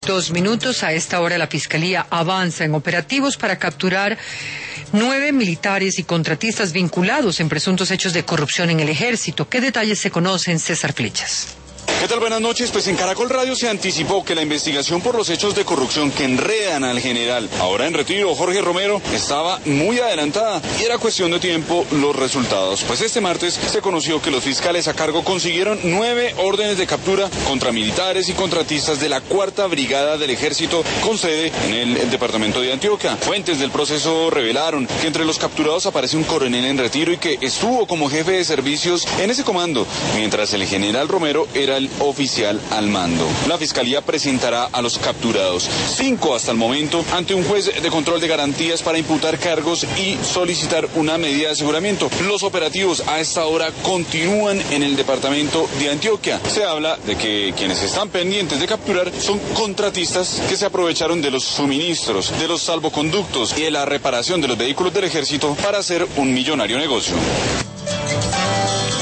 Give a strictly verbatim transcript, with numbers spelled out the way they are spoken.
Dos minutos. A esta hora la Fiscalía avanza en operativos para capturar nueve militares y contratistas vinculados en presuntos hechos de corrupción en el ejército. ¿Qué detalles se conocen, César Flechas? ¿Qué tal? Buenas noches. Pues en Caracol Radio se anticipó que la investigación por los hechos de corrupción que enredan al general, ahora en retiro, Jorge Romero, estaba muy adelantada y era cuestión de tiempo los resultados. Pues este martes se conoció que los fiscales a cargo consiguieron nueve órdenes de captura contra militares y contratistas de la cuarta Brigada del Ejército con sede en el, el departamento de Antioquia. Fuentes del proceso revelaron que entre los capturados aparece un coronel en retiro y que estuvo como jefe de servicios en ese comando, mientras el general Romero era el oficial al mando. La Fiscalía presentará a los capturados, cinco hasta el momento, ante un juez de control de garantías para imputar cargos y solicitar una medida de aseguramiento. Los operativos a esta hora continúan en el departamento de Antioquia. Se habla de que quienes están pendientes de capturar son contratistas que se aprovecharon de los suministros, de los salvoconductos y de la reparación de los vehículos del ejército para hacer un millonario negocio.